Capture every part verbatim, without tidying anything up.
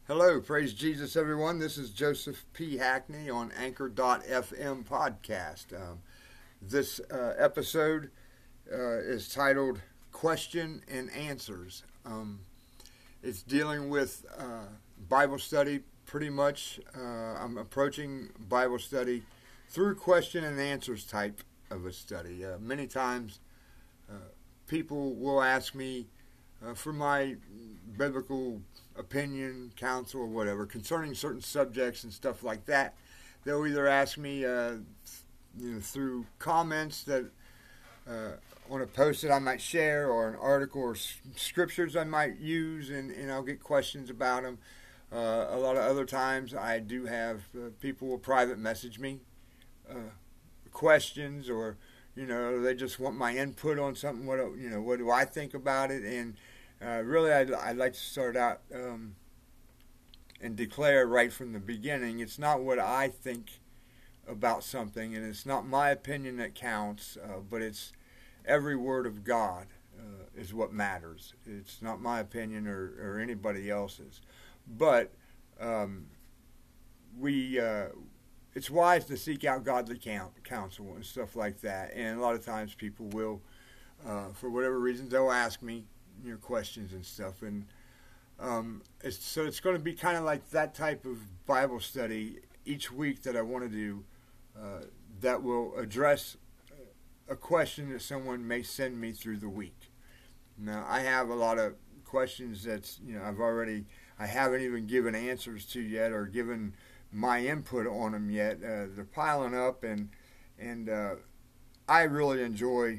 Hello, praise Jesus, everyone. This is Joseph P. Hackney on Anchor dot F M podcast. Um, this uh, episode uh, is titled Question and Answers. Um, it's dealing with uh, Bible study pretty much. Uh, I'm approaching Bible study through question and answers type of a study. Uh, many times uh, people will ask me uh, for my biblical opinion, counsel, or whatever concerning certain subjects and stuff like that. They'll either ask me uh, you know, through comments that uh, on a post that I might share, or an article, or s- scriptures I might use, and, and I'll get questions about them. Uh, a lot of other times, I do have uh, people will private message me uh, questions, or you know, they just want my input on something. What you know, what do I think about it? And Uh, really, I'd, I'd like to start out um, and declare right from the beginning, it's not what I think about something, and it's not my opinion that counts, uh, but it's every word of God uh, is what matters. It's not my opinion or, or anybody else's. But um, we, uh, it's wise to seek out godly counsel and stuff like that. And a lot of times people will, uh, for whatever reasons, they'll ask me, you know, questions and stuff, and um, it's, so it's going to be kind of like that type of Bible study each week that I want to do uh, that will address a question that someone may send me through the week. Now, I have a lot of questions that's, you know, I've already, I haven't even given answers to yet, or given my input on them yet. Uh, they're piling up, and and uh, I really enjoy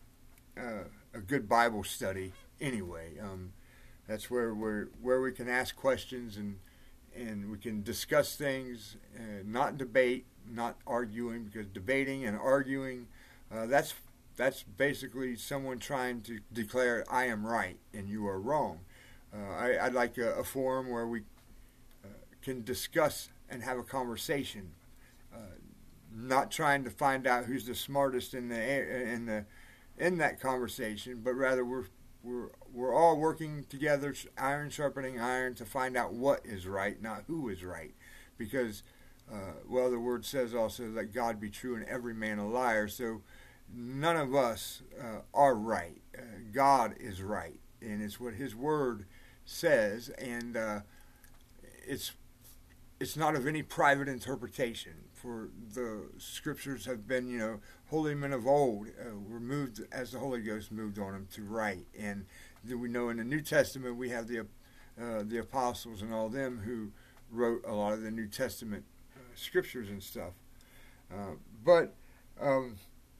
uh, a good Bible study. Anyway, um, that's where we're where we can ask questions, and and we can discuss things, uh, not debate, not arguing, because debating and arguing, uh, that's that's basically someone trying to declare I am right and you are wrong. Uh, I, I'd like a, a forum where we uh, can discuss and have a conversation, uh, not trying to find out who's the smartest in the in the in that conversation, but rather we're We're, we're all working together, iron sharpening iron, to find out what is right, not who is right. Because, uh, well, the word says also that God be true and every man a liar. So none of us uh, are right. Uh, God is right. And it's what his word says. And uh, it's it's not of any private interpretation. For the scriptures have been, you know, holy men of old uh, were moved as the Holy Ghost moved on them to write. And we know in the New Testament we have the uh, the apostles and all them who wrote a lot of the New Testament uh, scriptures and stuff. Uh, but um,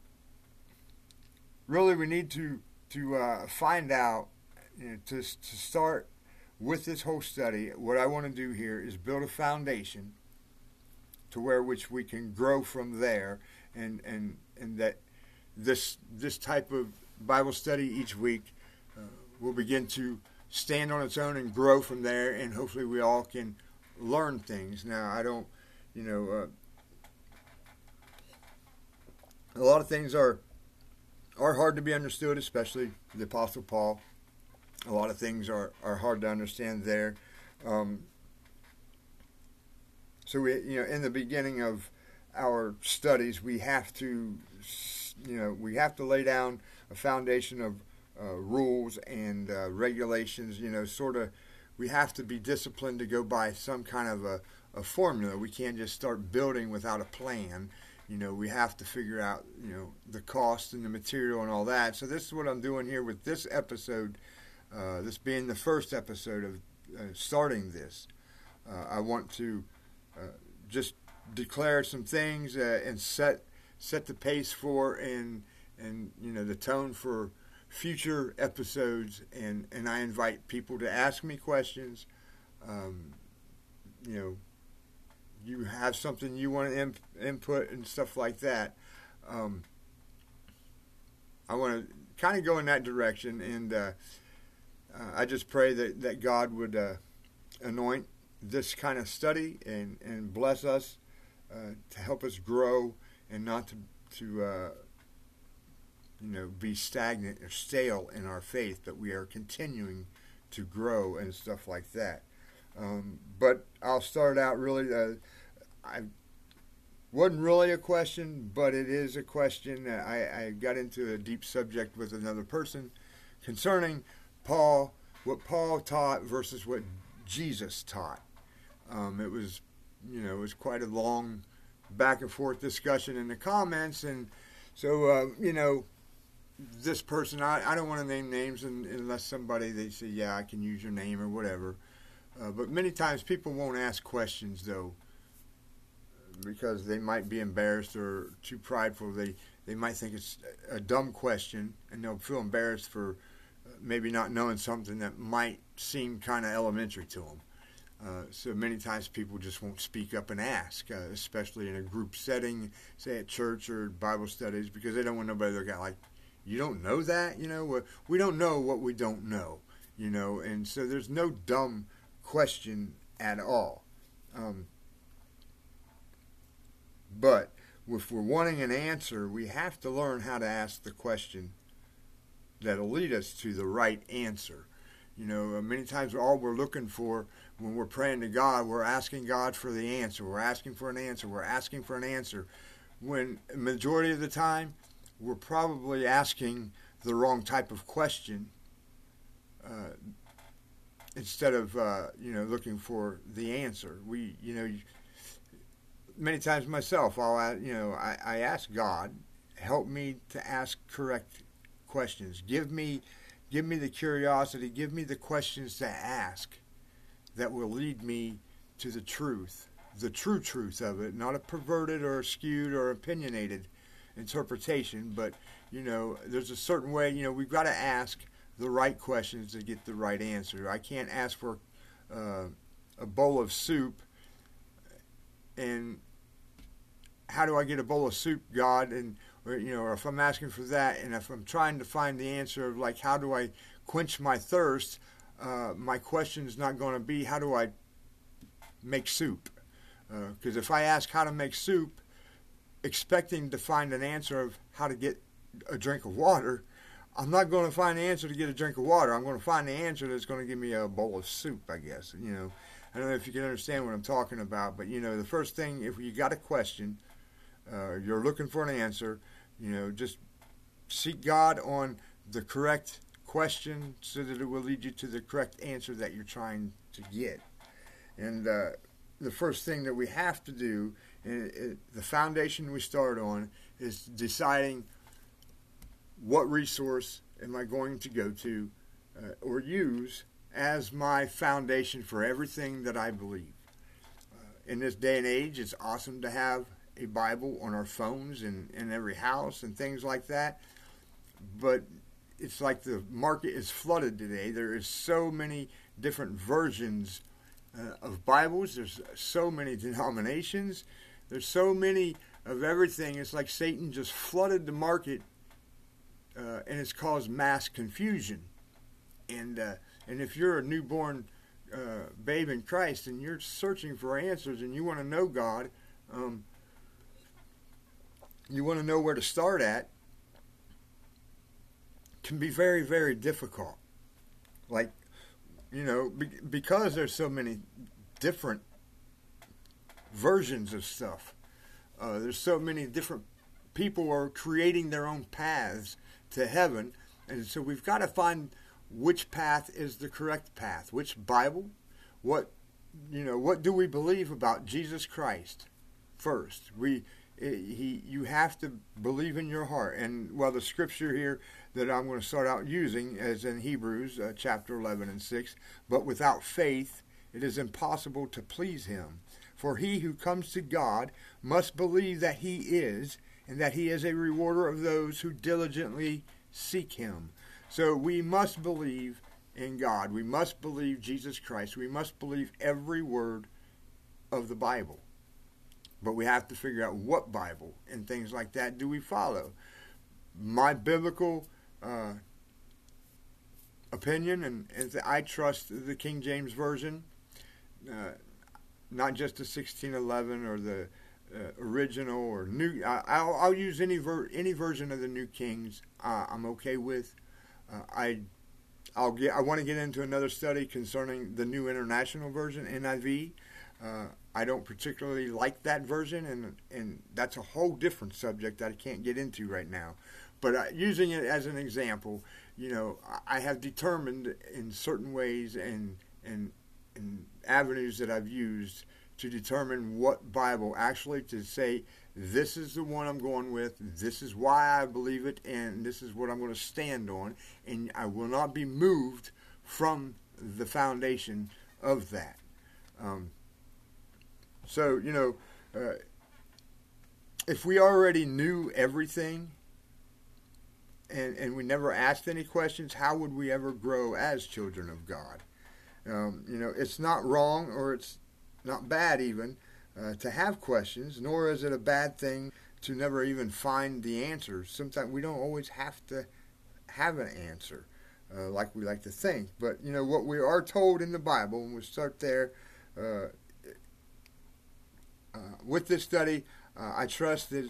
really, we need to to uh, find out, you know, to to start with this whole study. What I want to do here is build a foundation to where which we can grow from there, and and and that this this type of Bible study each week uh, will begin to stand on its own and grow from there, and hopefully we all can learn things. Now, I don't, you know, uh, a lot of things are are hard to be understood, especially the Apostle Paul. A lot of things are, are hard to understand there. Um, So we, you know, in the beginning of our studies, we have to, you know, we have to lay down a foundation of uh, rules and uh, regulations. You know, sort of, we have to be disciplined to go by some kind of a, a formula. We can't just start building without a plan. You know, we have to figure out, you know, the cost and the material and all that. So this is what I'm doing here with this episode. Uh, this being the first episode of uh, starting this, uh, I want to. Uh, just declare some things uh, and set set the pace for and and you know the tone for future episodes, and, and I invite people to ask me questions. Um, you know, you have something you want to imp- input and stuff like that. Um, I want to kind of go in that direction, and uh, uh, I just pray that, that God would uh, anoint this kind of study and, and bless us uh, to help us grow, and not to to uh, you know be stagnant or stale in our faith, but we are continuing to grow and stuff like that. Um, but I'll start out really. Uh, I wasn't really a question, but it is a question. I, I got into a deep subject with another person concerning Paul, what Paul taught versus what Jesus taught. Um, it was, you know, it was quite a long back and forth discussion in the comments, and so uh, you know, this person, I, I don't want to name names in, unless somebody they say, yeah, I can use your name or whatever. Uh, but many times people won't ask questions though, because they might be embarrassed or too prideful. They they might think it's a dumb question, and they'll feel embarrassed for maybe not knowing something that might seem kind of elementary to them. Uh, so many times people just won't speak up and ask, uh, especially in a group setting, say at church or Bible studies, because they don't want nobody to look at like, you don't know that? You know, we don't know what we don't know, you know, and so there's no dumb question at all. Um, but if we're wanting an answer, we have to learn how to ask the question that'll lead us to the right answer. You know, many times all we're looking for when we're praying to God, we're asking God for the answer. We're asking for an answer. We're asking for an answer. When the majority of the time, we're probably asking the wrong type of question uh, instead of, uh, you know, looking for the answer. We, you know, many times myself, I'll, you know, I, I ask God, help me to ask correct questions. Give me Give me the curiosity, give me the questions to ask that will lead me to the truth, the true truth of it, not a perverted or skewed or opinionated interpretation, but, you know, there's a certain way, you know, we've got to ask the right questions to get the right answer. I can't ask for uh, a bowl of soup and how do I get a bowl of soup, God, and or, you know, or if I'm asking for that, and if I'm trying to find the answer of like, how do I quench my thirst, uh, my question is not going to be, how do I make soup? Because uh, if I ask how to make soup, expecting to find an answer of how to get a drink of water, I'm not going to find the answer to get a drink of water. I'm going to find the answer that's going to give me a bowl of soup, I guess. You know, I don't know if you can understand what I'm talking about, but, you know, the first thing, if you got a question, uh, you're looking for an answer, you know, just seek God on the correct question so that it will lead you to the correct answer that you're trying to get. And uh, the first thing that we have to do, and it, the foundation we start on, is deciding what resource am I going to go to uh, or use as my foundation for everything that I believe. Uh, in this day and age, it's awesome to have a Bible on our phones and in every house and things like that. But it's like the market is flooded today. There is so many different versions uh, of Bibles. There's so many denominations. There's so many of everything. It's like Satan just flooded the market, uh, and it's caused mass confusion. And uh, and if you're a newborn uh, babe in Christ and you're searching for answers and you want to know God, um, you want to know where to start at, can be very, very difficult. Like, you know, be, because there's so many different versions of stuff. Uh, there's so many different people are creating their own paths to heaven, and so we've got to find which path is the correct path. Which Bible? What, you know, what do we believe about Jesus Christ first? We He, you have to believe in your heart. And, well, the scripture here that I'm going to start out using is in Hebrews uh, chapter eleven and six. But without faith, it is impossible to please him. For he who comes to God must believe that he is, and that he is a rewarder of those who diligently seek him. So we must believe in God. We must believe Jesus Christ. We must believe every word of the Bible. But we have to figure out what Bible and things like that do we follow. My biblical uh, opinion, and, and I trust the King James Version, uh, not just the sixteen eleven or the uh, original or new. I, I'll, I'll use any ver- any version of the New Kings. Uh, I'm okay with. Uh, I I'll get. I want to get into another study concerning the New International Version, N I V. Uh, I don't particularly like that version, and and that's a whole different subject that I can't get into right now. But uh, using it as an example, you know, I have determined in certain ways and and and avenues that I've used to determine what Bible actually to say, this is the one I'm going with, this is why I believe it, and this is what I'm going to stand on, and I will not be moved from the foundation of that. Um, so, you know, uh, if we already knew everything and, and we never asked any questions, how would we ever grow as children of God? Um, you know, it's not wrong, or it's not bad even, uh, to have questions, nor is it a bad thing to never even find the answers. Sometimes we don't always have to have an answer uh, like we like to think. But, you know, what we are told in the Bible, and we start there uh, uh, with this study, uh, I trust that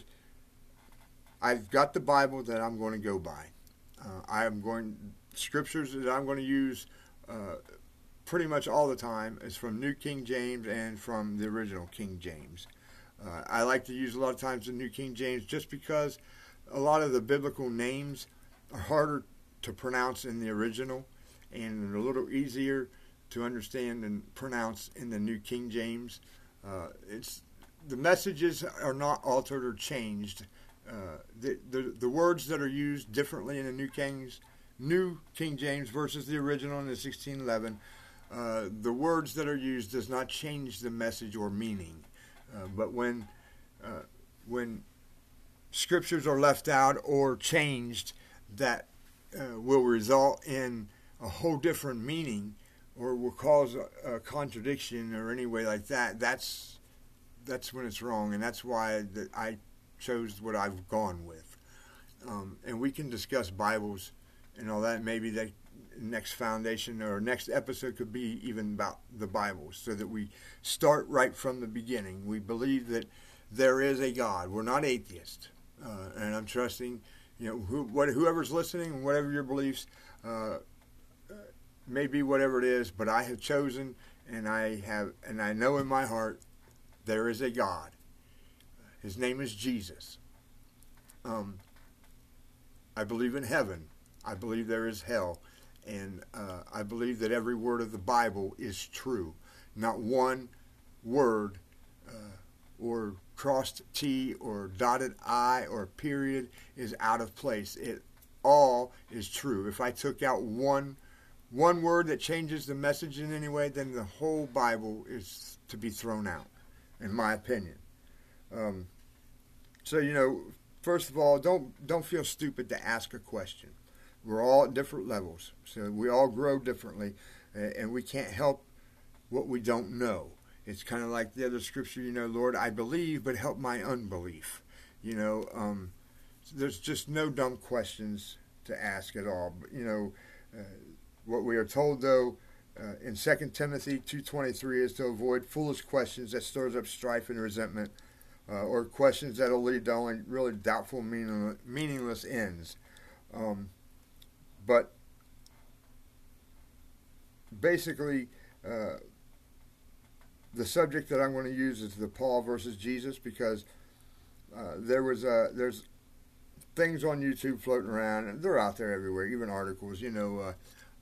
I've got the Bible that I'm going to go by. Uh, I am going, scriptures that I'm going to use uh, pretty much all the time is from New King James and from the original King James. Uh, I like to use a lot of times the New King James just because a lot of the biblical names are harder to pronounce in the original and they're a little easier to understand and pronounce in the New King James. Uh, it's the messages are not altered or changed. Uh, the, the the words that are used differently in the New King's New King James versus the original in the sixteen eleven. Uh, the words that are used does not change the message or meaning. Uh, but when uh, when scriptures are left out or changed, that uh, will result in a whole different meaning or will cause a, a contradiction or any way like that. That's that's when it's wrong, and that's why that I chose what I've gone with. Um, and we can discuss Bibles and all that. Maybe that next foundation or next episode could be even about the Bible, so that we start right from the beginning. We believe that there is a God. We're not atheists, uh, and I'm trusting, you know, who, what, whoever's listening, whatever your beliefs uh, may be, whatever it is. But I have chosen, and I have, and I know in my heart there is a God. His name is Jesus. Um, I believe in heaven. I believe there is hell. And uh, I believe that every word of the Bible is true. Not one word uh, or crossed T or dotted I or period is out of place. It all is true. If I took out one one word that changes the message in any way, then the whole Bible is to be thrown out, in my opinion. Um, so, you know, first of all, don't don't feel stupid to ask a question. We're all at different levels, so we all grow differently, and we can't help what we don't know. It's kind of like the other scripture, you know, Lord, I believe, but help my unbelief. You know, um, there's just no dumb questions to ask at all. But, you know, uh, what we are told, though, uh, in Second Timothy two twenty-three is to avoid foolish questions that stirs up strife and resentment, uh, or questions that will lead to only really doubtful, meaningless, meaningless ends. Um, But basically, uh, the subject that I'm going to use is the Paul versus Jesus, because uh, there was uh, there's things on YouTube floating around, and they're out there everywhere, even articles. You know, uh,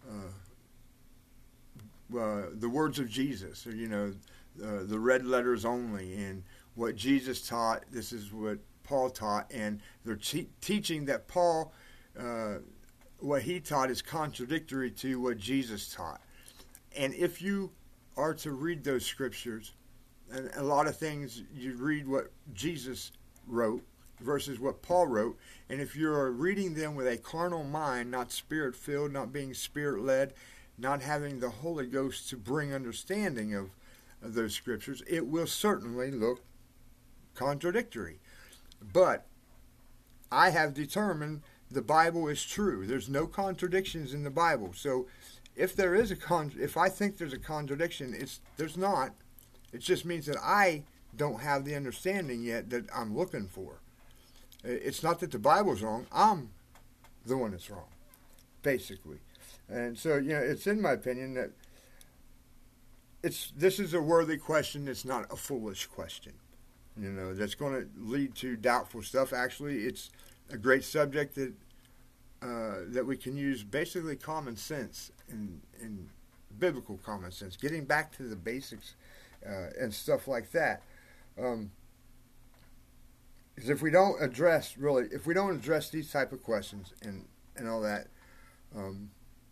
uh, uh, the words of Jesus, or you know, uh, the red letters only, and what Jesus taught. This is what Paul taught, and they're te- teaching that Paul. Uh, what he taught is contradictory to what Jesus taught. And if you are to read those scriptures, and a lot of things, you read what Jesus wrote versus what Paul wrote, and if you're reading them with a carnal mind, not spirit-filled, not being spirit-led, not having the Holy Ghost to bring understanding of, of those scriptures, it will certainly look contradictory. But I have determined the Bible is true. There's no contradictions in the Bible. So if there is a con- if I think there's a contradiction, it's there's not. It just means that I don't have the understanding yet that I'm looking for. It's not that the Bible's wrong. I'm the one that's wrong, basically. And so, you know, it's in my opinion that it's this is a worthy question. It's not a foolish question, you know, that's going to lead to doubtful stuff. Actually, it's a great subject that uh, that we can use basically common sense and, and biblical common sense, getting back to the basics uh, and stuff like that. Um, because if we don't address really, if we don't address these type of questions and, and all that, um,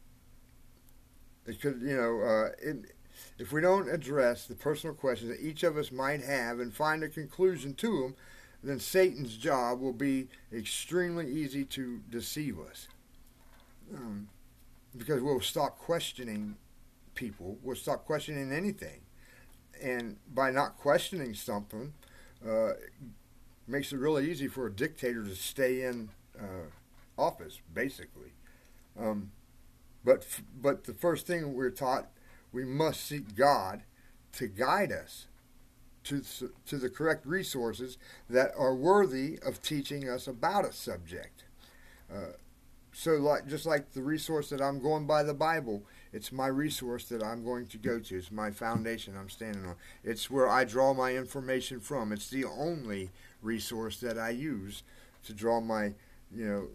it could, you know, uh, it, if we don't address the personal questions that each of us might have and find a conclusion to them, then Satan's job will be extremely easy to deceive us. Um, because we'll stop questioning people, we'll stop questioning anything. And by not questioning something, uh, makes it really easy for a dictator to stay in uh, office, basically. Um, but but the first thing we're taught, we must seek God to guide us to to the correct resources that are worthy of teaching us about a subject. Uh, so, like just like the resource that I'm going by, the Bible, it's my resource that I'm going to go to. It's my foundation I'm standing on. It's where I draw my information from. It's the only resource that I use to draw my, you know,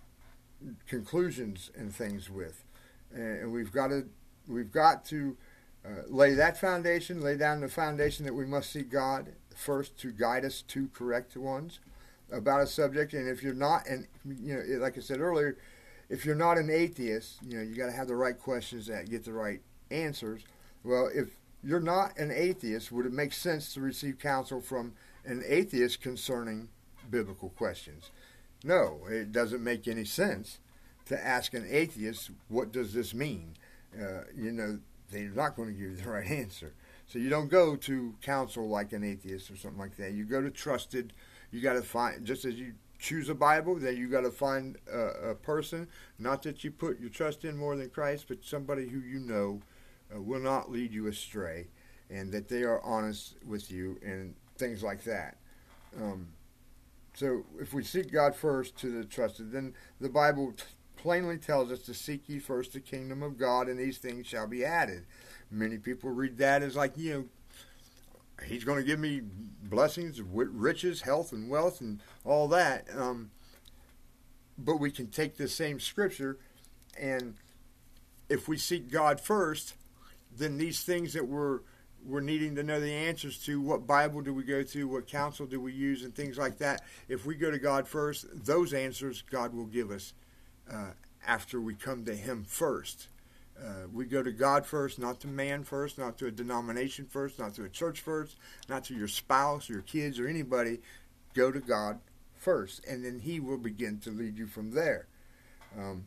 conclusions and things with. And we've got to we've got to uh, lay that foundation, lay down the foundation that we must seek God first to guide us to correct ones about a subject. And if you're not, and you know, like I said earlier, if you're not an atheist, you know, you got to have the right questions that get the right answers. Well, if you're not an atheist, would it make sense to receive counsel from an atheist concerning biblical questions? No, it doesn't make any sense to ask an atheist, what does this mean? Uh, you know, they're not going to give you the right answer. So you don't go to counsel like an atheist or something like that. You go to trusted. You got to find, just as you choose a Bible, then you got to find a, a person, not that you put your trust in more than Christ, but somebody who you know uh, will not lead you astray, and that they are honest with you and things like that. Um, so if we seek God first to the trusted, then the Bible t- plainly tells us to seek ye first the kingdom of God, and these things shall be added. Many people read that as like, you know, he's going to give me blessings, riches, health, and wealth, and all that. Um, but we can take this same scripture, and if we seek God first, then these things that we're we're needing to know the answers to, what Bible do we go to, what counsel do we use, and things like that. If we go to God first, those answers God will give us uh, after we come to Him first. Uh, we go to God first, not to man first, not to a denomination first, not to a church first, not to your spouse or your kids or anybody. Go to God first, and then He will begin to lead you from there. Um,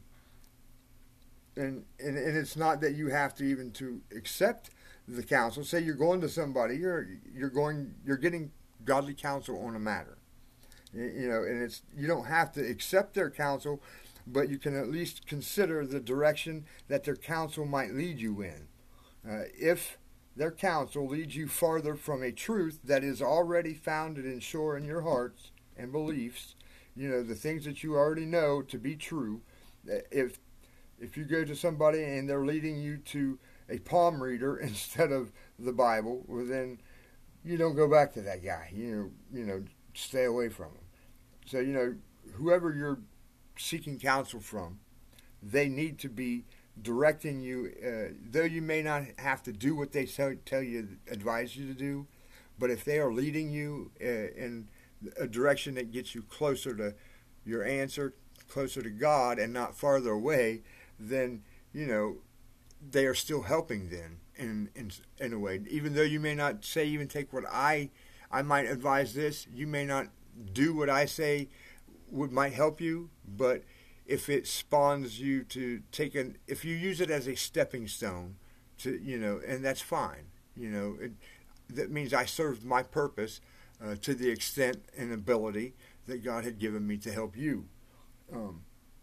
and, and and it's not that you have to even to accept the counsel. Say you're going to somebody, you're you're going, you're getting godly counsel on a matter. You know, and it's you don't have to accept their counsel, but you can at least consider the direction that their counsel might lead you in. Uh, if their counsel leads you farther from a truth that is already founded and sure in your hearts and beliefs, you know, the things that you already know to be true, if if you go to somebody and they're leading you to a palm reader instead of the Bible, well, then you don't go back to that guy. You know, you know, stay away from him. So, you know, whoever you're seeking counsel from, they need to be directing you, uh, though you may not have to do what they tell, tell you, advise you to do, but if they are leading you uh, in a direction that gets you closer to your answer, closer to God and not farther away, then, you know, they are still helping then in, in in a way. Even though you may not say, even take what I, I might advise this, you may not do what I say would might help you, but if it spawns you to take an, if you use it as a stepping stone to, you know, and that's fine, you know, it, that means I served my purpose uh, to the extent and ability that God had given me to help you. Um,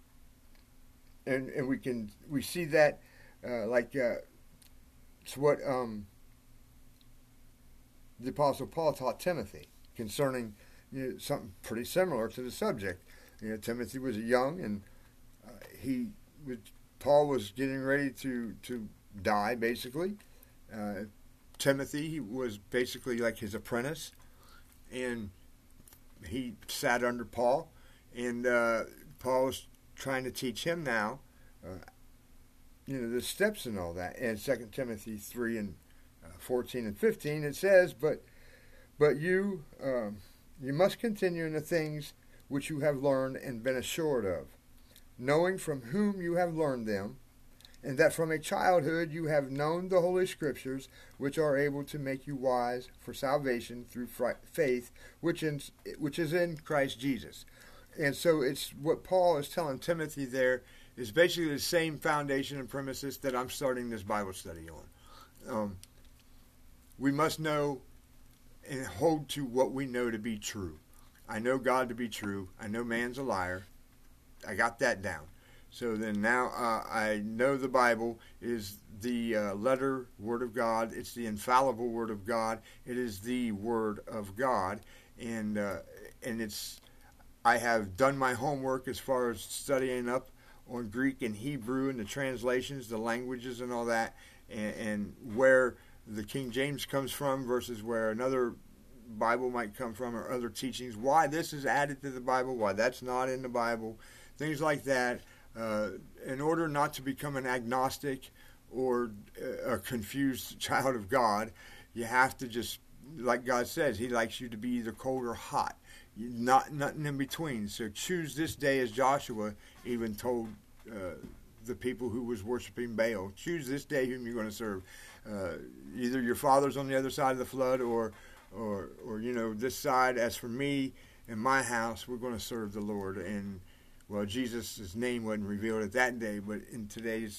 and and we can we see that uh, like uh, it's what um, the Apostle Paul taught Timothy concerning, you know, something pretty similar to the subject. You know, Timothy was young, and uh, he was Paul was getting ready to, to die, basically. Uh, Timothy he was basically like his apprentice, and he sat under Paul, and uh, Paul was trying to teach him now, uh, you know, the steps and all that. And Second Timothy three and uh, fourteen and fifteen, it says, "But, but you, um, you must continue in the things which you have learned and been assured of, knowing from whom you have learned them, and that from a childhood you have known the Holy Scriptures, which are able to make you wise for salvation through faith, which in, which is in Christ Jesus." And so it's what Paul is telling Timothy there is basically the same foundation and premises that I'm starting this Bible study on. Um, we must know and hold to what we know to be true. I know God to be true. I know man's a liar. I got that down. So then now uh, I know the Bible is the uh, letter Word of God. It's the infallible Word of God. It is the Word of God. And uh, and it's I have done my homework as far as studying up on Greek and Hebrew and the translations, the languages and all that, and, and where the King James comes from versus where another Bible might come from or other teachings, why this is added to the Bible, why that's not in the Bible, things like that. Uh, in order not to become an agnostic or a confused child of God, you have to just, like God says, He likes you to be either cold or hot, not nothing in between. So choose this day, as Joshua even told uh, the people who was worshiping Baal, choose this day whom you're going to serve. Uh, either your father's on the other side of the flood, or, or, or you know, this side. As for me and my house, we're going to serve the Lord. And well, Jesus' name wasn't revealed at that day, but in today's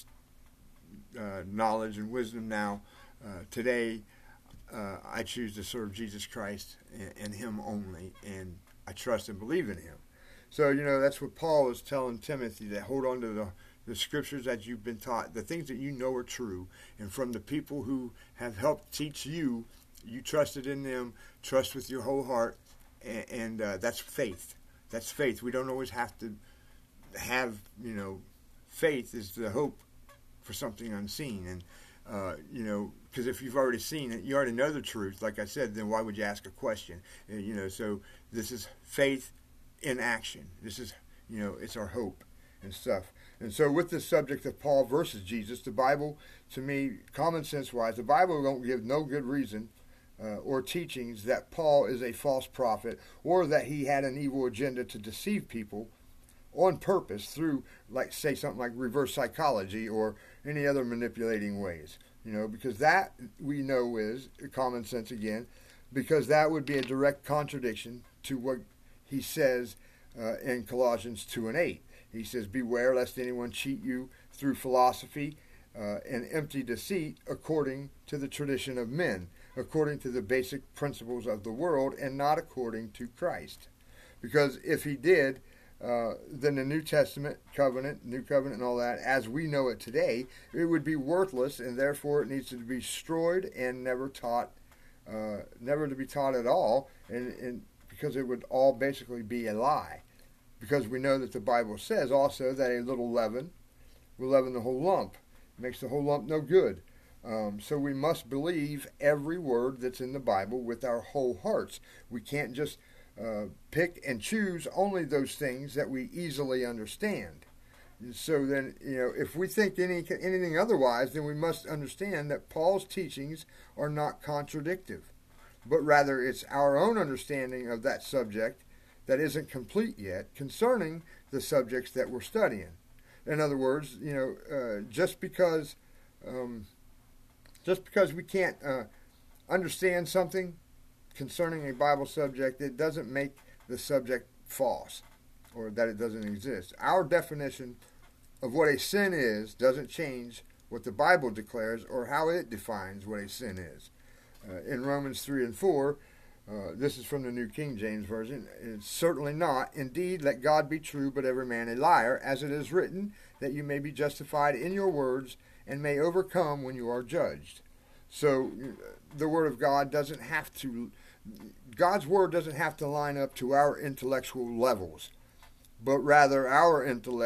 uh, knowledge and wisdom now, uh, today uh, I choose to serve Jesus Christ and, and Him only, and I trust and believe in Him. So, you know, that's what Paul is telling Timothy, that hold on to the, the scriptures that you've been taught, the things that you know are true, and from the people who have helped teach you, you trusted in them, trust with your whole heart, and, and uh, that's faith. That's faith. We don't always have to have, you know, faith is the hope for something unseen. And, uh, you know, because if you've already seen it, you already know the truth, like I said, then why would you ask a question? Uh, you know, so this is faith in action. This is, you know, it's our hope and stuff. And so with the subject of Paul versus Jesus, the Bible, to me, common sense wise, the Bible don't give no good reason uh, or teachings that Paul is a false prophet or that he had an evil agenda to deceive people on purpose through, like, say something like reverse psychology or any other manipulating ways, you know, because that we know is common sense again, because that would be a direct contradiction to what he says uh, in Colossians two and eight. He says, "Beware lest anyone cheat you through philosophy uh, and empty deceit, according to the tradition of men, according to the basic principles of the world, and not according to Christ." Because if he did, Uh, then the New Testament covenant, New Covenant and all that, as we know it today, it would be worthless, and therefore it needs to be destroyed and never taught, uh, never to be taught at all, and, and because it would all basically be a lie. Because we know that the Bible says also that a little leaven will leaven the whole lump. It makes the whole lump no good. Um, so we must believe every word that's in the Bible with our whole hearts. We can't just Uh, pick and choose only those things that we easily understand. So then, you know, if we think any anything otherwise, then we must understand that Paul's teachings are not contradictive, but rather it's our own understanding of that subject that isn't complete yet concerning the subjects that we're studying. In other words, you know, uh, just because um, just because we can't uh, understand something concerning a Bible subject, it doesn't make the subject false or that it doesn't exist. Our definition of what a sin is doesn't change what the Bible declares or how it defines what a sin is. Uh, in Romans three and four, uh, this is from the New King James Version, it's certainly not. Indeed, let God be true, but every man a liar, as it is written, that you may be justified in your words and may overcome when you are judged. So the Word of God doesn't have to, God's Word doesn't have to line up to our intellectual levels, but rather our intellect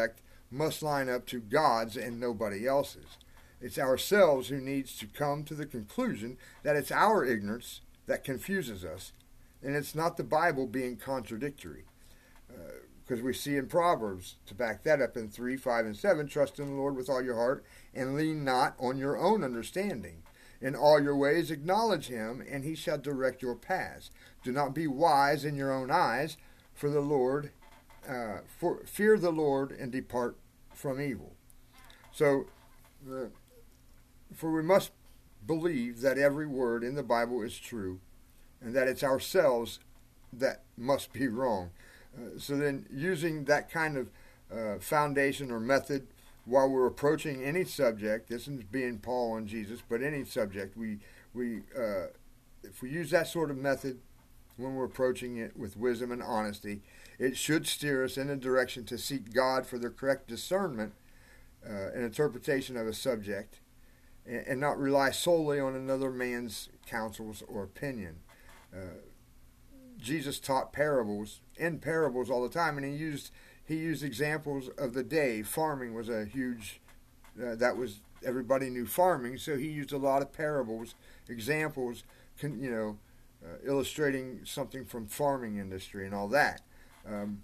must line up to God's and nobody else's. It's ourselves who needs to come to the conclusion that it's our ignorance that confuses us, and it's not the Bible being contradictory. Because uh, we see in Proverbs, to back that up in three, five, and seven, trust in the Lord with all your heart, and lean not on your own understanding. In all your ways acknowledge him, and he shall direct your paths. Do not be wise in your own eyes, for the Lord, uh, for fear the Lord, and depart from evil. So, uh, for we must believe that every word in the Bible is true, and that it's ourselves that must be wrong. Uh, so then, using that kind of uh, foundation or method while we're approaching any subject, this is being Paul and Jesus, but any subject, we we uh, if we use that sort of method when we're approaching it with wisdom and honesty, it should steer us in a direction to seek God for the correct discernment uh, and interpretation of a subject, and, and not rely solely on another man's counsels or opinion. Uh, Jesus taught parables in parables all the time, and he used he used examples of the day. Farming was a huge uh, that was everybody knew farming, so he used a lot of parables, examples, can, you know, uh, illustrating something from farming industry and all that. Um,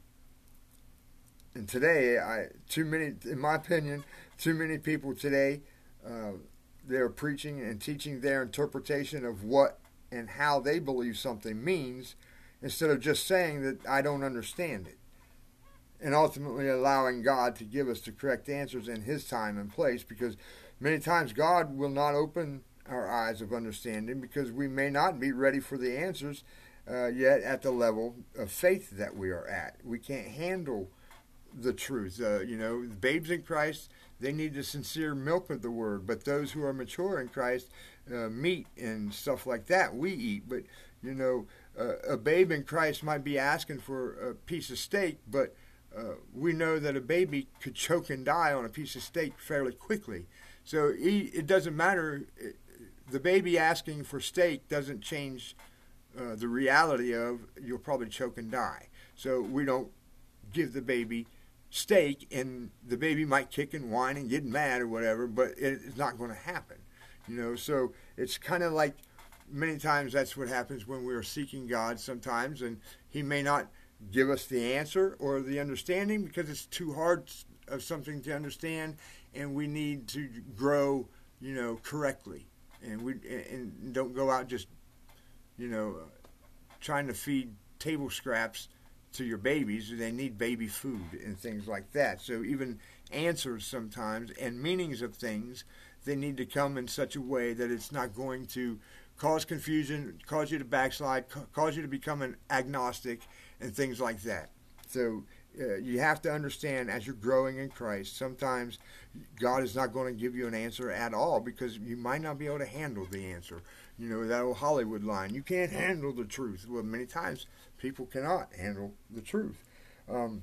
and today, I too many, in my opinion, too many people today uh, they're preaching and teaching their interpretation of what and how they believe something means, instead of just saying that I don't understand it, and ultimately allowing God to give us the correct answers in his time and place, because many times God will not open our eyes of understanding because we may not be ready for the answers uh, yet at the level of faith that we are at. We can't handle the truth. Uh, you know, the babes in Christ, they need the sincere milk of the word, but those who are mature in Christ, uh, meat and stuff like that, we eat. But, you know, uh, a babe in Christ might be asking for a piece of steak, but uh, we know that a baby could choke and die on a piece of steak fairly quickly. So he, it doesn't matter. The baby asking for steak doesn't change uh, the reality of you'll probably choke and die. So we don't give the baby steak, and the baby might kick and whine and get mad or whatever, but it's not going to happen. You know, so it's kind of like many times that's what happens when we are seeking God sometimes, and he may not give us the answer or the understanding because it's too hard of something to understand, and we need to grow, you know, correctly. And we and don't go out just, you know, trying to feed table scraps to your babies. They need baby food and things like that. So even answers sometimes and meanings of things, they need to come in such a way that it's not going to cause confusion, cause you to backslide, cause you to become an agnostic and things like that. So uh, you have to understand, as you're growing in Christ, sometimes God is not going to give you an answer at all because you might not be able to handle the answer. You know, that old Hollywood line, you can't handle the truth. Well, many times people cannot handle the truth. Um,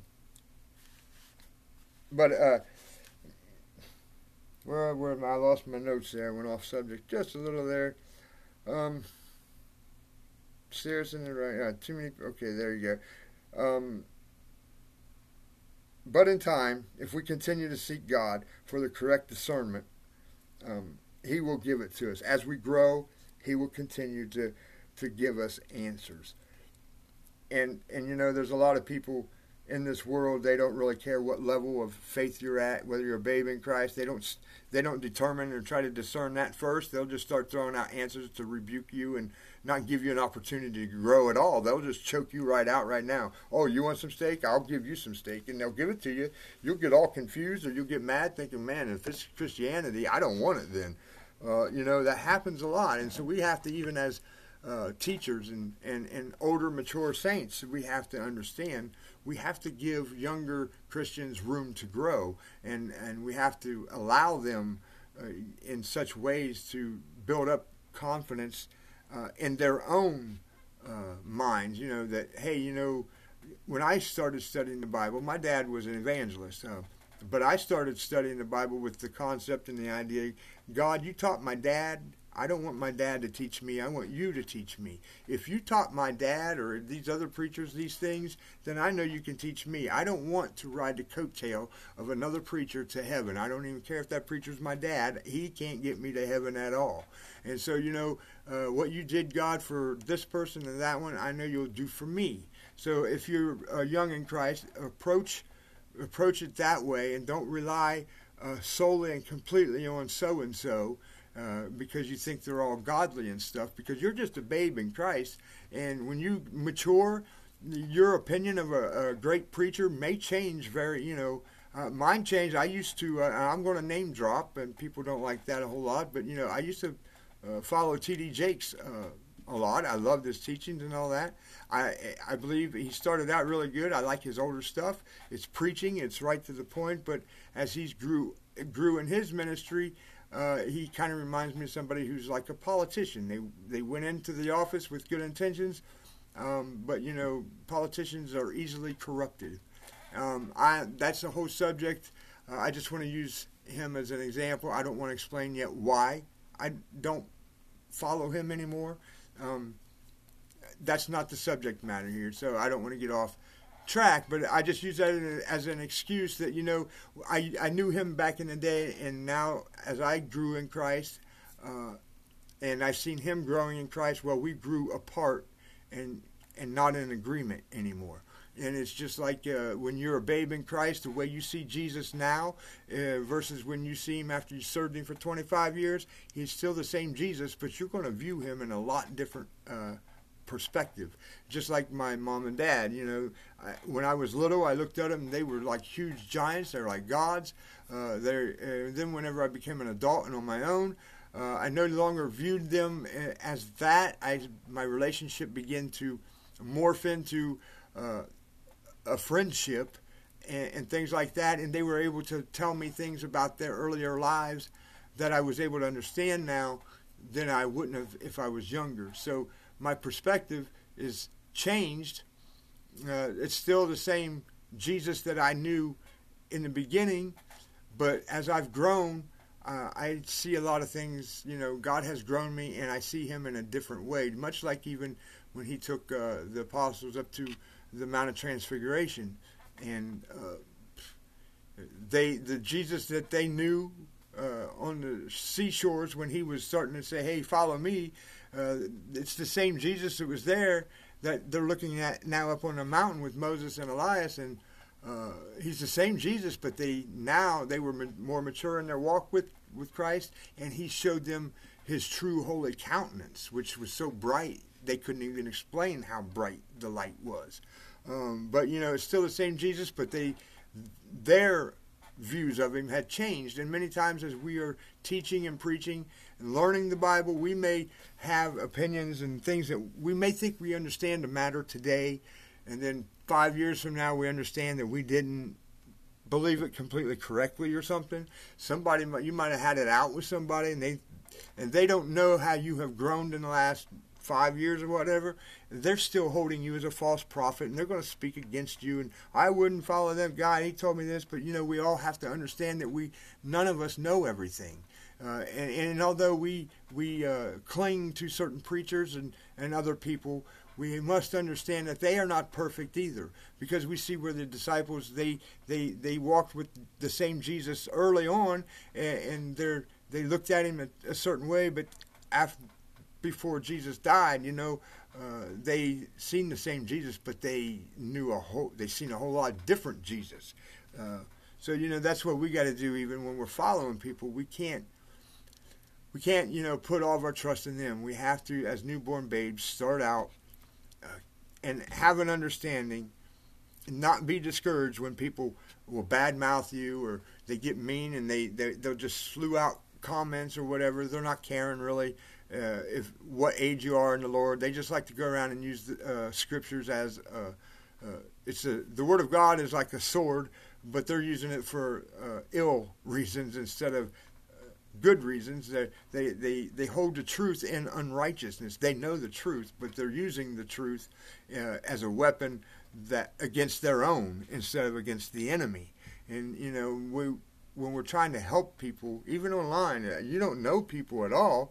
but, uh, well, where I lost my notes there, I went off subject just a little there. Um, seriously, right? Uh, too many. Okay, there you go. Um, but in time, if we continue to seek God for the correct discernment, um, he will give it to us. As we grow, he will continue to, to give us answers. And, and, you know, there's a lot of people in this world, they don't really care what level of faith you're at, whether you're a babe in Christ. They don't they don't determine or try to discern that first. They'll just start throwing out answers to rebuke you and not give you an opportunity to grow at all. They'll just choke you right out right now. Oh, you want some steak? I'll give you some steak. And they'll give it to you. You'll get all confused, or you'll get mad thinking, man, if it's Christianity, I don't want it then. Uh, you know, that happens a lot. And so we have to, even as uh, teachers and, and, and older, mature saints, we have to understand we have to give younger Christians room to grow, and, and we have to allow them uh, in such ways to build up confidence uh, in their own uh, minds. You know, that, hey, you know, when I started studying the Bible, my dad was an evangelist, uh, but I started studying the Bible with the concept and the idea, God, you taught my dad, I don't want my dad to teach me. I want you to teach me. If you taught my dad or these other preachers these things, then I know you can teach me. I don't want to ride the coattail of another preacher to heaven. I don't even care if that preacher's my dad. He can't get me to heaven at all. And so, you know, uh, what you did, God, for this person and that one, I know you'll do for me. So if you're uh, young in Christ, approach approach it that way, and don't rely uh, solely and completely on so-and-so uh, because you think they're all godly and stuff, because you're just a babe in Christ. And when you mature, your opinion of a, a great preacher may change very, you know, uh, mine changed. I used to, uh, I'm going to name drop, and people don't like that a whole lot, but, you know, I used to uh, follow T D Jakes uh, a lot. I loved his teachings and all that. I I believe he started out really good. I like his older stuff. It's preaching. It's right to the point. But as he grew grew in his ministry, uh, he kind of reminds me of somebody who's like a politician. They they went into the office with good intentions, um, but you know, politicians are easily corrupted. Um, I that's the whole subject. Uh, I just want to use him as an example. I don't want to explain yet why I don't follow him anymore. Um, that's not the subject matter here, so I don't want to get off track, but I just use that as an excuse that, you know, I, I knew him back in the day, and now as I grew in Christ, uh, and I've seen him growing in Christ, well, we grew apart and and not in agreement anymore. And it's just like uh, when you're a babe in Christ, the way you see Jesus now uh, versus when you see him after you served him for twenty-five years, he's still the same Jesus, but you're going to view him in a lot different uh, perspective. Just like my mom and dad, you know, I, when I was little, I looked at them, they were like huge giants. They were like gods. Uh, uh, then whenever I became an adult and on my own, uh, I no longer viewed them as that. I my relationship began to morph into uh, a friendship and, and things like that, and they were able to tell me things about their earlier lives that I was able to understand now than I wouldn't have if I was younger. So my perspective is changed. Uh, it's still the same Jesus that I knew in the beginning, but as I've grown, uh, I see a lot of things. You know, God has grown me, and I see him in a different way, much like even when he took uh, the apostles up to the Mount of Transfiguration, and uh, they the Jesus that they knew uh, on the seashores when he was starting to say, "Hey, follow me," uh, it's the same Jesus that was there that they're looking at now up on the mountain with Moses and Elias, and uh, he's the same Jesus, but they now they were ma- more mature in their walk with with Christ, and he showed them his true holy countenance, which was so bright they couldn't even explain how bright the light was. Um, but, you know, it's still the same Jesus, but they their views of him had changed. And many times as we are teaching and preaching and learning the Bible, we may have opinions and things that we may think we understand the matter today, and then five years from now we understand that we didn't believe it completely correctly or something. Somebody, you might have had it out with somebody, and they and they don't know how you have grown in the last five years or whatever. They're still holding you as a false prophet, and they're going to speak against you, and I wouldn't follow them. God, he told me this, but you know, we all have to understand that we none of us know everything, uh, and, and although we we uh, cling to certain preachers and, and other people, we must understand that they are not perfect either, because we see where the disciples they they they walked with the same Jesus early on, and, and they're they looked at him a, a certain way, but after before Jesus died, you know, uh, they seen the same Jesus, but they knew a whole, they seen a whole lot different Jesus. Uh, so, you know, that's what we got to do. Even when we're following people, we can't, we can't, you know, put all of our trust in them. We have to, as newborn babes, start out uh, and have an understanding, and not be discouraged when people will badmouth you or they get mean and they, they they'll just slew out comments or whatever. They're not caring really. Uh, if what age you are in the Lord, they just like to go around and use the uh, scriptures as uh, uh, it's a the Word of God is like a sword, but they're using it for uh, ill reasons instead of uh, good reasons. They they they they hold the truth in unrighteousness. They know the truth, but they're using the truth uh, as a weapon that against their own instead of against the enemy. And you know, we when we're trying to help people, even online, you don't know people at all.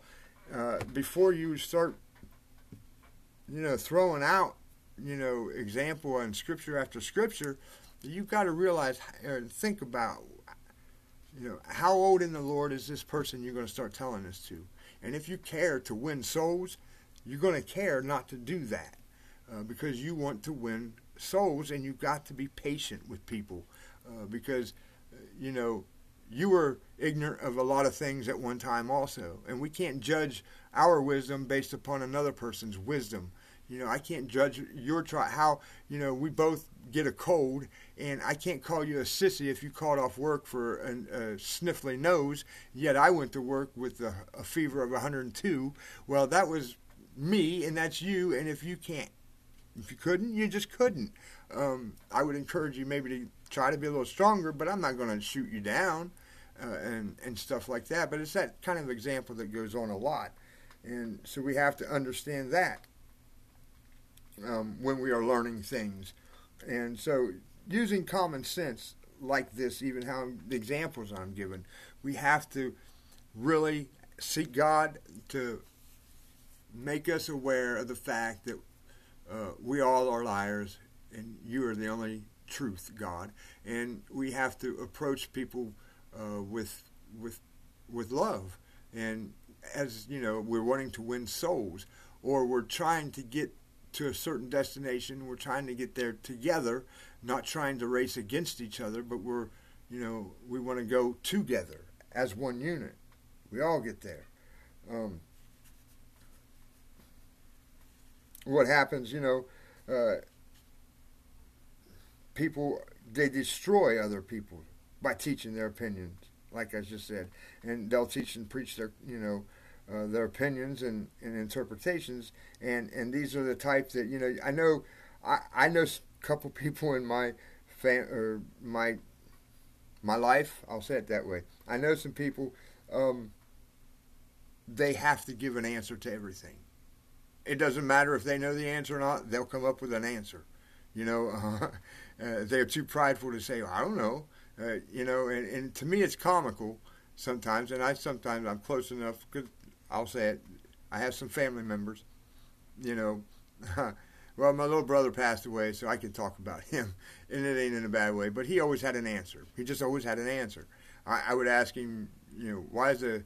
uh, before you start, you know, throwing out, you know, example and scripture after scripture, you've got to realize and think about, you know, how old in the Lord is this person you're going to start telling this to? And if you care to win souls, you're going to care not to do that uh, because you want to win souls, and you've got to be patient with people uh, because, uh, you know, you were ignorant of a lot of things at one time also, and we can't judge our wisdom based upon another person's wisdom. You know, I can't judge your try how, you know, we both get a cold, and I can't call you a sissy if you called off work for a, a sniffly nose, yet I went to work with a, a fever of one hundred two. Well, that was me, and that's you, and if you can't, if you couldn't, you just couldn't. Um, I would encourage you maybe to try to be a little stronger, but I'm not going to shoot you down uh, and, and stuff like that. But it's that kind of example that goes on a lot. And so we have to understand that um, when we are learning things. And so using common sense like this, even how the examples I'm giving, we have to really seek God to make us aware of the fact that uh, we all are liars and you are the only truth, God. And we have to approach people uh, with with with love. And as you know, we're wanting to win souls, or we're trying to get to a certain destination. We're trying to get there together, not trying to race against each other, but we're, you know, we want to go together as one unit. We all get there. Um, what happens, you know, uh, people, they destroy other people by teaching their opinions, like I just said. And they'll teach and preach their, you know, uh, their opinions and, and interpretations. And, and these are the type that, you know, I know, I, I know a couple people in my fam- or my my life, I'll say it that way. I know some people, um, they have to give an answer to everything. It doesn't matter if they know the answer or not, they'll come up with an answer. You know, uh, uh, they're too prideful to say, I don't know. Uh, you know, and, and to me it's comical sometimes, and I sometimes I'm close enough, because I'll say it, I have some family members, you know, well, my little brother passed away, so I can talk about him, and it ain't in a bad way, but he always had an answer. He just always had an answer. I, I would ask him, you know, why is the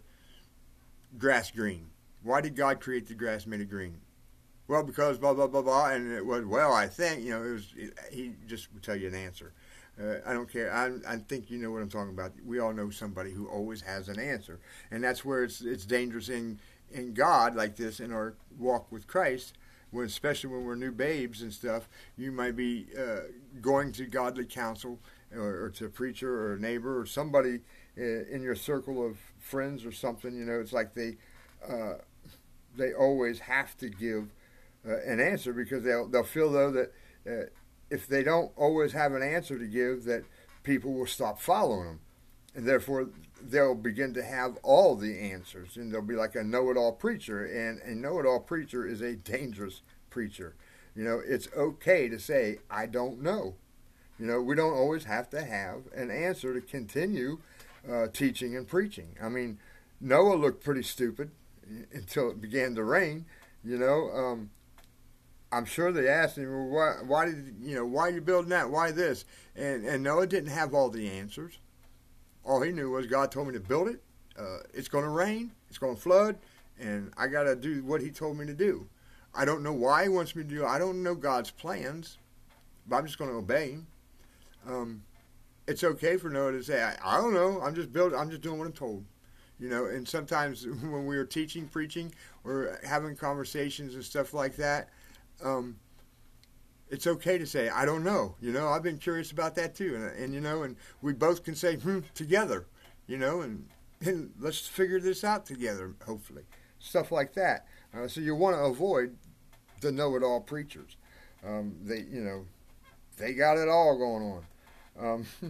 grass green? Why did God create the grass made of green? Well, because blah, blah, blah, blah, and it was, well, I think, you know, it was, it, he just would tell you an answer. Uh, I don't care. I, I think you know what I'm talking about. We all know somebody who always has an answer, and that's where it's it's dangerous in in God like this in our walk with Christ. When especially when we're new babes and stuff, you might be uh, going to godly counsel or, or to a preacher or a neighbor or somebody uh, in your circle of friends or something. You know, it's like they uh, they always have to give uh, an answer because they'll they'll feel though that. Uh, if they don't always have an answer to give, that people will stop following them. And therefore, they'll begin to have all the answers. And they'll be like a know-it-all preacher. And a know-it-all preacher is a dangerous preacher. You know, it's okay to say, I don't know. You know, we don't always have to have an answer to continue uh, teaching and preaching. I mean, Noah looked pretty stupid until it began to rain, you know. Um, I'm sure they asked him, well, why, why did you know why are you building that? Why this? And and Noah didn't have all the answers. All he knew was God told me to build it. Uh, it's going to rain. It's going to flood, and I got to do what He told me to do. I don't know why He wants me to do. I don't know God's plans, but I'm just going to obey Him. Um, it's okay for Noah to say, I, I don't know. I'm just building. I'm just doing what I'm told. You know. And sometimes when we were teaching, preaching, or having conversations and stuff like that. Um, it's okay to say, I don't know, you know, I've been curious about that too. And, and you know, and we both can say, hmm, together, you know, and, and let's figure this out together, hopefully. Stuff like that. Uh, so you want to avoid the know-it-all preachers. Um, they, you know, they got it all going on. Um,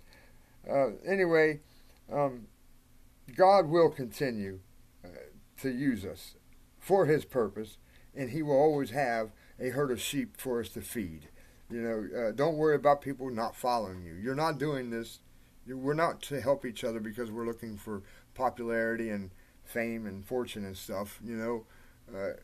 uh, anyway, um, God will continue uh, to use us for His purpose. And He will always have a herd of sheep for us to feed. You know, uh, don't worry about people not following you. You're not doing this. We're not to help each other because we're looking for popularity and fame and fortune and stuff, you know, uh,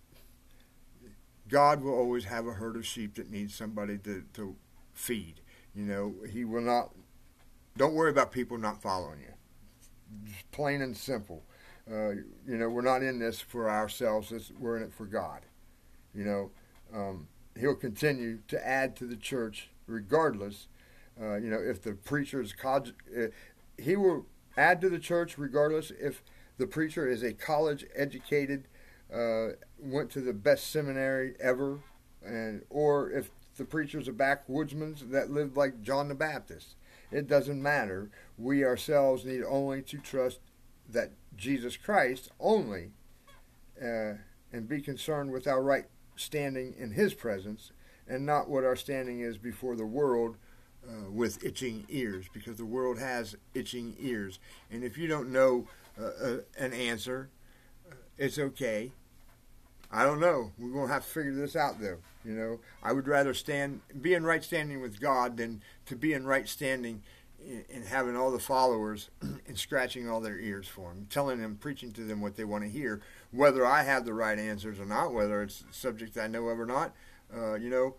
God will always have a herd of sheep that needs somebody to, to feed. You know, he will not, don't worry about people not following you. Just plain and simple. Uh, you know, we're not in this for ourselves. We're in it for God. You know, um, he'll continue to add to the church regardless. Uh, you know, if the preacher is, uh, he will add to the church regardless if the preacher is a college educated, uh, went to the best seminary ever, and or if the preacher's a backwoodsman that lived like John the Baptist. It doesn't matter. We ourselves need only to trust that Jesus Christ only, uh, and be concerned with our right standing in his presence, and not what our standing is before the world uh, with itching ears, because the world has itching ears. And if you don't know uh, uh, an answer, it's okay. I don't know. We're going to have to figure this out, though. You know, I would rather stand, be in right standing with God than to be in right standing and having all the followers and scratching all their ears for them, telling them, preaching to them what they want to hear, whether I have the right answers or not, whether it's a subject I know of or not. Uh, you know,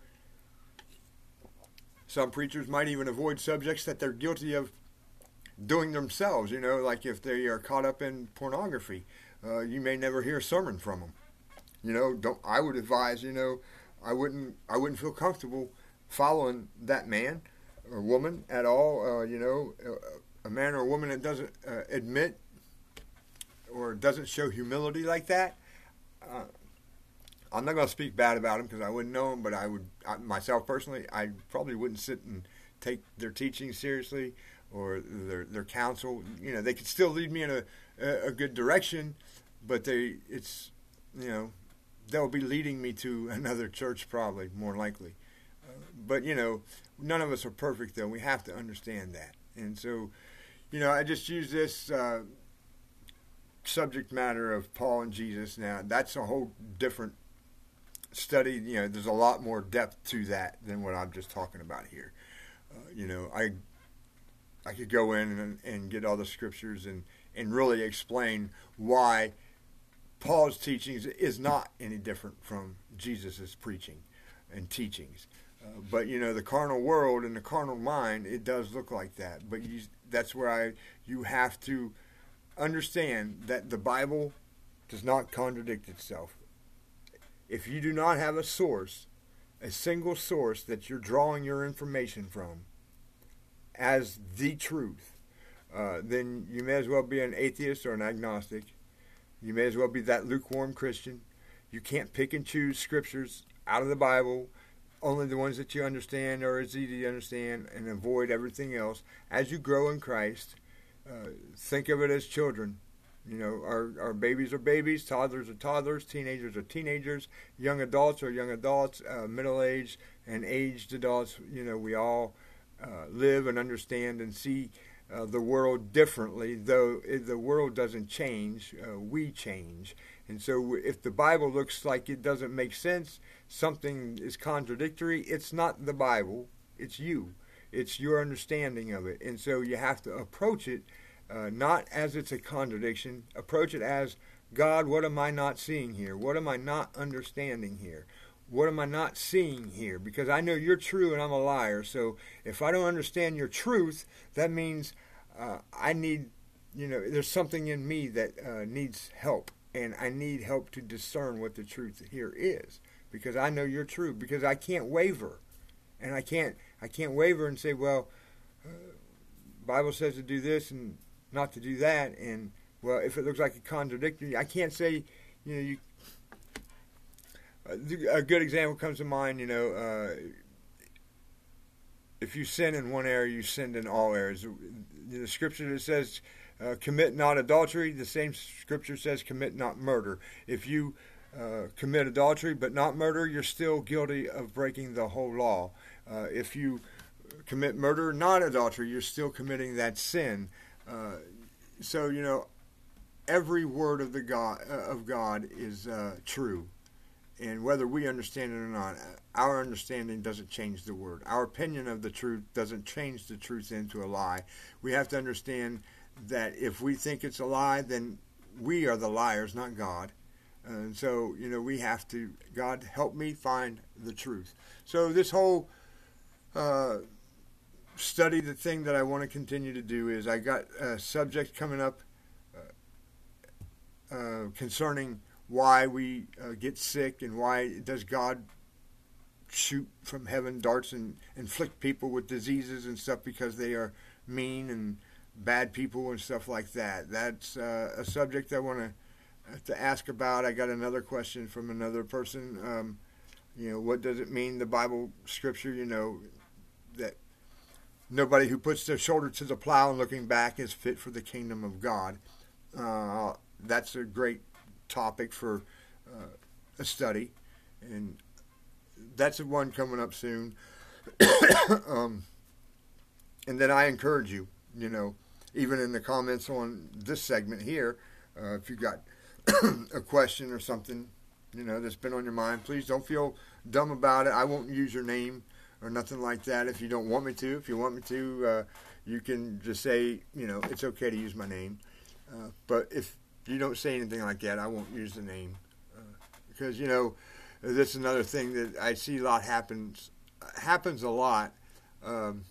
some preachers might even avoid subjects that they're guilty of doing themselves. You know, like if they are caught up in pornography, uh, you may never hear a sermon from them. You know, don't. I would advise. You know, I wouldn't. I wouldn't feel comfortable following that man or woman at all. Uh, you know, a, a man or a woman that doesn't uh, admit or doesn't show humility like that. Uh, I'm not going to speak bad about them because I wouldn't know them, but I would I, myself personally. I probably wouldn't sit and take their teaching seriously or their their counsel. You know, they could still lead me in a a, a good direction, but they it's you know. They'll be leading me to another church probably, more likely. Uh, but, you know, none of us are perfect, though. We have to understand that. And so, you know, I just use this uh, subject matter of Paul and Jesus. Now, that's a whole different study. You know, there's a lot more depth to that than what I'm just talking about here. Uh, you know, I I could go in and, and get all the scriptures and, and really explain why Paul's teachings is not any different from Jesus' preaching and teachings. Uh, but, you know, the carnal world and the carnal mind, it does look like that. But you, that's where I you have to understand that the Bible does not contradict itself. If you do not have a source, a single source that you're drawing your information from as the truth, uh, then you may as well be an atheist or an agnostic. You may as well be that lukewarm Christian. You can't pick and choose scriptures out of the Bible, only the ones that you understand or is easy to understand, and avoid everything else. As you grow in Christ, uh, think of it as children. You know, our, our babies are babies, toddlers are toddlers, teenagers are teenagers, young adults are young adults, uh, middle-aged and aged adults. You know, we all uh, live and understand and see Uh, the world differently, though the world doesn't change, uh, we change. And so if the Bible looks like it doesn't make sense, something is contradictory, it's not the Bible, it's you. It's your understanding of it. And so you have to approach it uh, not as it's a contradiction, approach it as, God, what am I not seeing here? What am I not understanding here? What am I not seeing here? Because I know you're true and I'm a liar. So if I don't understand your truth, that means uh, I need, you know, there's something in me that uh, needs help. And I need help to discern what the truth here is. Because I know you're true. Because I can't waver. And I can't, I can't waver and say, well, uh, Bible says to do this and not to do that. And, well, if it looks like a contradictory, I can't say, you know, you a good example comes to mind, you know, uh, if you sin in one area, you sinned in all areas. The scripture that says, uh, commit not adultery, the same scripture says, commit not murder. If you uh, commit adultery but not murder, you're still guilty of breaking the whole law. Uh, if you commit murder, not adultery, you're still committing that sin. Uh, so, you know, every word of the God, uh, of God is uh, true. And whether we understand it or not, our understanding doesn't change the word. Our opinion of the truth doesn't change the truth into a lie. We have to understand that if we think it's a lie, then we are the liars, not God. And so, you know, we have to, God, help me find the truth. So this whole uh, study, the thing that I want to continue to do is I got a subject coming up uh, uh, concerning why we uh, get sick and why does God shoot from heaven darts and inflict people with diseases and stuff because they are mean and bad people and stuff like that. That's uh, a subject I want to to ask about. I got another question from another person. Um, you know, what does it mean, the Bible scripture, you know, that nobody who puts their shoulder to the plow and looking back is fit for the kingdom of God. Uh, that's a great topic for uh, a study, and that's the one coming up soon. um, and then I encourage you, you know, even in the comments on this segment here, uh, if you got a question or something, you know, that's been on your mind, please don't feel dumb about it. I won't use your name or nothing like that if you don't want me to. If you want me to, uh, you can just say, you know, it's okay to use my name. Uh, but if you don't say anything like that, I won't use the name. Uh, because, you know, this is another thing that I see a lot happens, happens a lot. Um,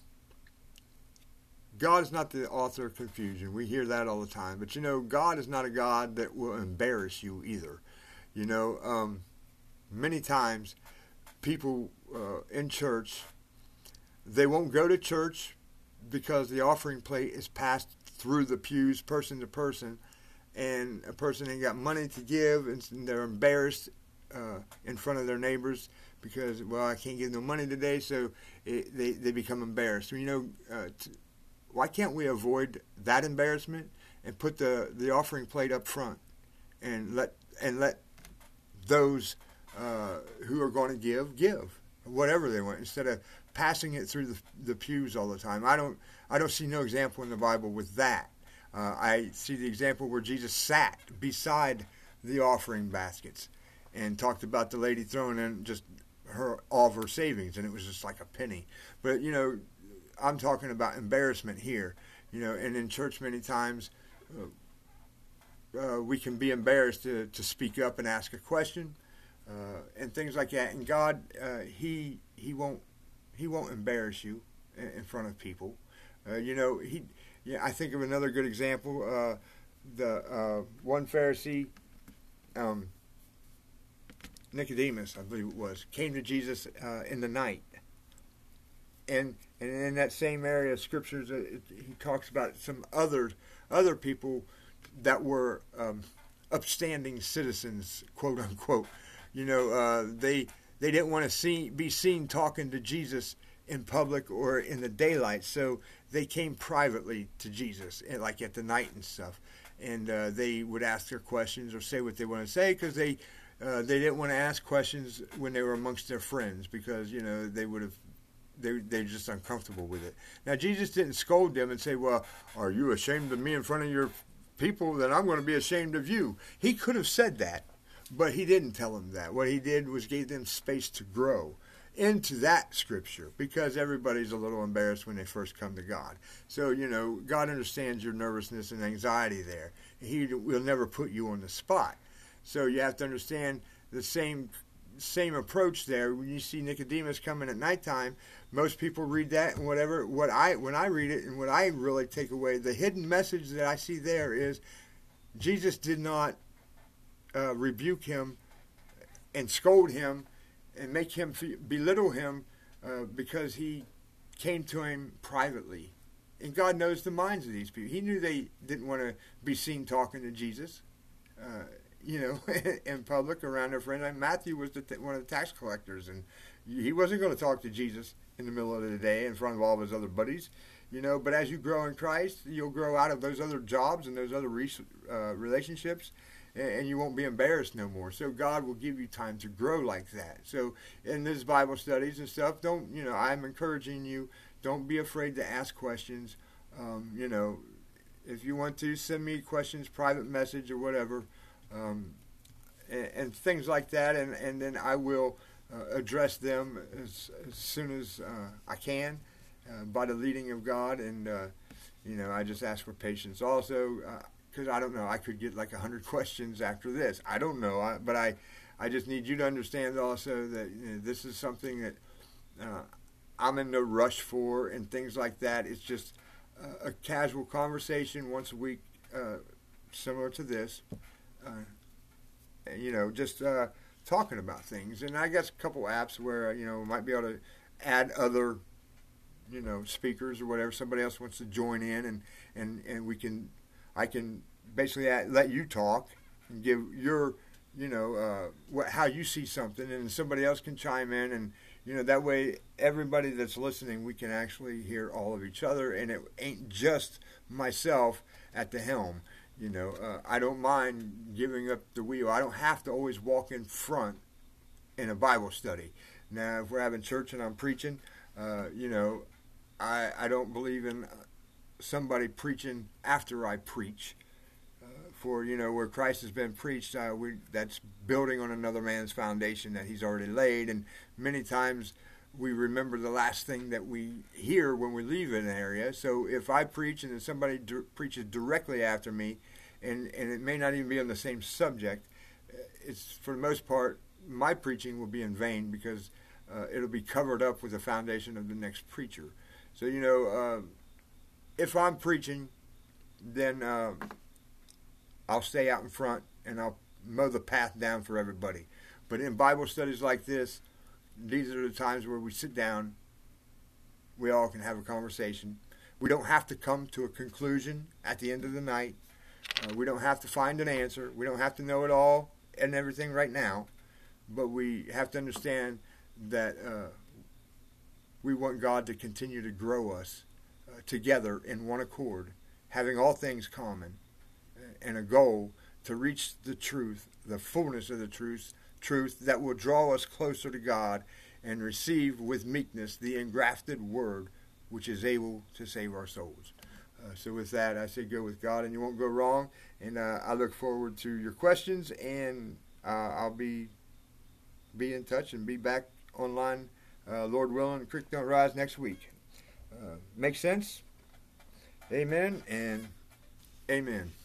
God is not the author of confusion. We hear that all the time. But, you know, God is not a God that will embarrass you either. You know, um, many times people uh, in church, they won't go to church because the offering plate is passed through the pews person to person, and a person ain't got money to give, and they're embarrassed uh, in front of their neighbors because, well, I can't give no money today, so it, they, they become embarrassed. So, you know, uh, t- why can't we avoid that embarrassment and put the, the offering plate up front and let and let those uh, who are going to give give whatever they want instead of passing it through the, the pews all the time? I don't I don't see no example in the Bible with that. Uh, I see the example where Jesus sat beside the offering baskets and talked about the lady throwing in just her all of her savings, and it was just like a penny. But you know, I'm talking about embarrassment here, you know, and in church many times uh, uh, we can be embarrassed to, to speak up and ask a question uh, and things like that. And God, uh, he he won't he won't embarrass you in, in front of people. Uh, you know, he. Yeah, I think of another good example. Uh, the uh, one Pharisee, um, Nicodemus, I believe it was, came to Jesus uh, in the night. And and in that same area of scriptures, uh, it, he talks about some other other people that were um, upstanding citizens, quote unquote. You know, uh, they they didn't want to see be seen talking to Jesus in public or in the daylight, so they came privately to Jesus, like at the night and stuff, and uh, they would ask their questions or say what they want to say because they uh, they didn't want to ask questions when they were amongst their friends because you know they would have they they're just uncomfortable with it. Now Jesus didn't scold them and say, "Well, are you ashamed of me in front of your people? Then I'm going to be ashamed of you." He could have said that, but he didn't tell them that. What he did was gave them space to grow into that scripture because everybody's a little embarrassed when they first come to God. So, you know, God understands your nervousness and anxiety there. He will never put you on the spot. So you have to understand the same same approach there. When you see Nicodemus coming at nighttime, most people read that and whatever. What I when I read it and what I really take away, the hidden message that I see there is Jesus did not uh, rebuke him and scold him and make him belittle him uh, because he came to him privately. And God knows the minds of these people. He knew they didn't want to be seen talking to Jesus, uh, you know, in public around their friends. And Matthew was the t- one of the tax collectors, and he wasn't going to talk to Jesus in the middle of the day in front of all of his other buddies, you know. But as you grow in Christ, you'll grow out of those other jobs and those other re- uh, relationships, and you won't be embarrassed no more. So God will give you time to grow like that. So in this Bible studies and stuff, don't, you know, I'm encouraging you, don't be afraid to ask questions. Um, you know, if you want to, send me questions, private message or whatever, um, and, and things like that, and, and then I will uh, address them as, as soon as uh, I can uh, by the leading of God. And, uh, you know, I just ask for patience. Also, uh, because I don't know, I could get like a hundred questions after this. I don't know, I, but I, I just need you to understand also that you know, this is something that uh, I'm in no rush for and things like that. It's just uh, a casual conversation once a week, uh, similar to this. Uh, you know, just uh, talking about things. And I guess a couple apps where, you know, might be able to add other, you know, speakers or whatever. Somebody else wants to join in, and, and, and we can, I can basically add, let you talk and give your, you know, uh, what, how you see something, and somebody else can chime in, and, you know, that way everybody that's listening, we can actually hear all of each other, and it ain't just myself at the helm. You know, uh, I don't mind giving up the wheel. I don't have to always walk in front in a Bible study. Now, if we're having church and I'm preaching, uh, you know, I, I don't believe in somebody preaching after I preach. Uh, for, you know, where Christ has been preached, uh, we, that's building on another man's foundation that he's already laid. And many times we remember the last thing that we hear when we leave an area. So if I preach and then somebody d- preaches directly after me, and, and it may not even be on the same subject, it's for the most part, my preaching will be in vain because uh, it'll be covered up with the foundation of the next preacher. So, you know, uh, if I'm preaching, then uh, I'll stay out in front and I'll mow the path down for everybody. But in Bible studies like this, these are the times where we sit down, we all can have a conversation. We don't have to come to a conclusion at the end of the night. Uh, we don't have to find an answer. We don't have to know it all and everything right now. But we have to understand that uh, we want God to continue to grow us uh, together in one accord, having all things common, and a goal to reach the truth, the fullness of the truth, truth that will draw us closer to God and receive with meekness the engrafted word which is able to save our souls. Uh, so with that, I say go with God and you won't go wrong. And uh, I look forward to your questions, and uh, I'll be be in touch and be back online, uh, Lord willing, the creek don't rise next week. Uh, make sense? Amen and amen.